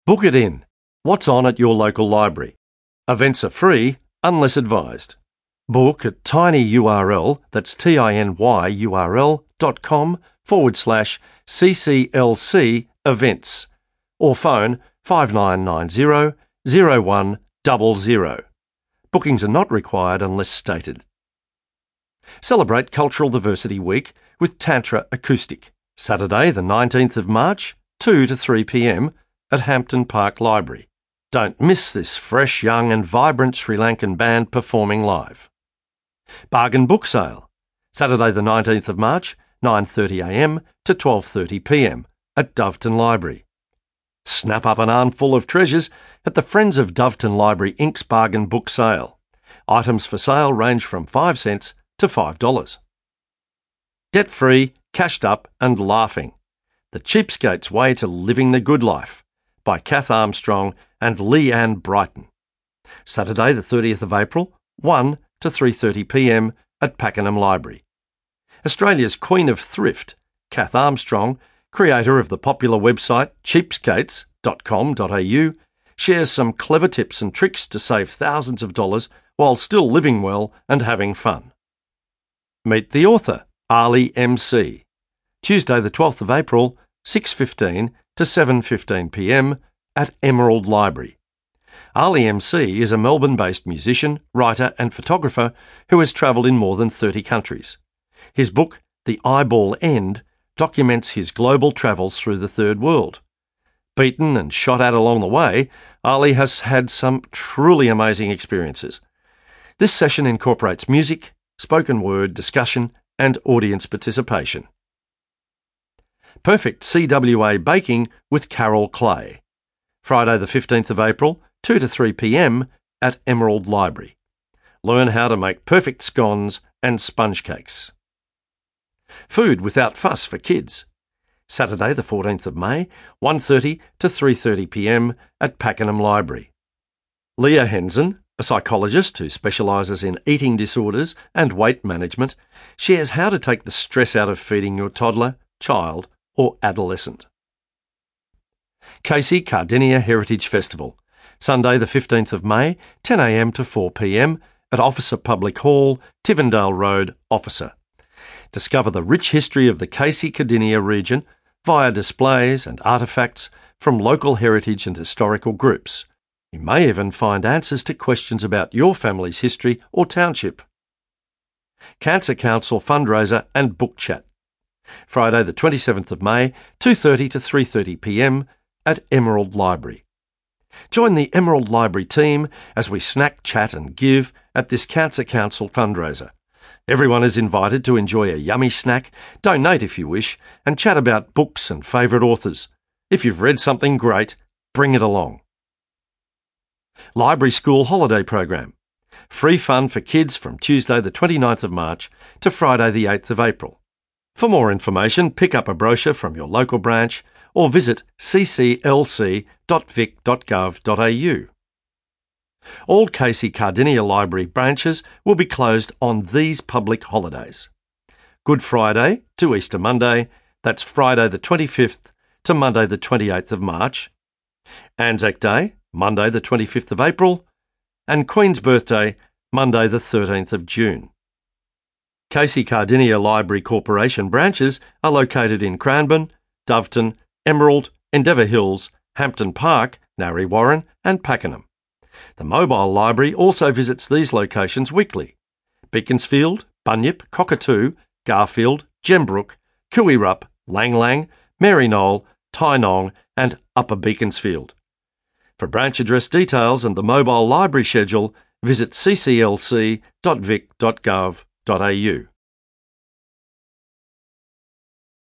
Book it in. What's on at your local library? Events are free unless advised. Book at tinyurl, that's tinyurl.com/CCLC events or phone 5990 0100. Bookings are not required unless stated. Celebrate Cultural Diversity Week with Tantra Acoustic, Saturday the 19th of March, 2 to 3 p.m. at Hampton Park Library. Don't miss this fresh, young and vibrant Sri Lankan band performing live. Bargain Book Sale, Saturday the 19th of March, 9:30am to 12:30pm at Doveton Library. Snap up an armful of treasures at the Friends of Doveton Library Inc.'s Bargain Book Sale. Items for sale range from 5 cents to $5. Debt-free, cashed up and laughing. The Cheapskate's Way to Living the Good Life by Kath Armstrong and Leanne Brighton. Saturday the 30th of April, 1 to 3:30pm at Pakenham Library. Australia's Queen of Thrift, Kath Armstrong, creator of the popular website cheapskates.com.au, shares some clever tips and tricks to save thousands of dollars while still living well and having fun. Meet the author, Ali MC. Tuesday the 12th of April, 6:15 to 7:15pm at Emerald Library. Ali MC is a Melbourne-based musician, writer and photographer who has travelled in more than 30 countries. His book, The Eyeball End, documents his global travels through the Third World. Beaten and shot at along the way, Ali has had some truly amazing experiences. This session incorporates music, spoken word, discussion and audience participation. Perfect CWA Baking with Carol Clay. Friday the 15th of April, 2 to 3pm at Emerald Library. Learn how to make perfect scones and sponge cakes. Food without fuss for kids. Saturday the 14th of May, 1:30 to 3:30pm at Pakenham Library. Leah Henson, a psychologist who specialises in eating disorders and weight management, shares how to take the stress out of feeding your toddler, child or adolescent. Casey Cardinia Heritage Festival, Sunday the 15th of May, 10am to 4pm at Officer Public Hall, Tivendale Road, Officer. Discover the rich history of the Casey Cardinia region via displays and artefacts from local heritage and historical groups. You may even find answers to questions about your family's history or township. Cancer Council fundraiser and book chat. Friday the 27th of May, 2:30 to 3:30pm at Emerald Library. Join the Emerald Library team as we snack, chat and give at this Cancer Council fundraiser. Everyone is invited to enjoy a yummy snack, donate if you wish, and chat about books and favourite authors. If you've read something great, bring it along. Library School Holiday Program. Free fun for kids from Tuesday the 29th of March to Friday the 8th of April. For more information, pick up a brochure from your local branch or visit cclc.vic.gov.au. All Casey Cardinia Library branches will be closed on these public holidays. Good Friday to Easter Monday, that's Friday the 25th to Monday the 28th of March. Anzac Day, Monday the 25th of April. And Queen's Birthday, Monday the 13th of June. Casey Cardinia Library Corporation branches are located in Cranbourne, Doveton, Emerald, Endeavour Hills, Hampton Park, Narre Warren and Pakenham. The mobile library also visits these locations weekly: Beaconsfield, Bunyip, Cockatoo, Garfield, Gembrook, Cooirup, Lang Lang, Maryknoll, Tynong and Upper Beaconsfield. For branch address details and the mobile library schedule, visit cclc.vic.gov.au.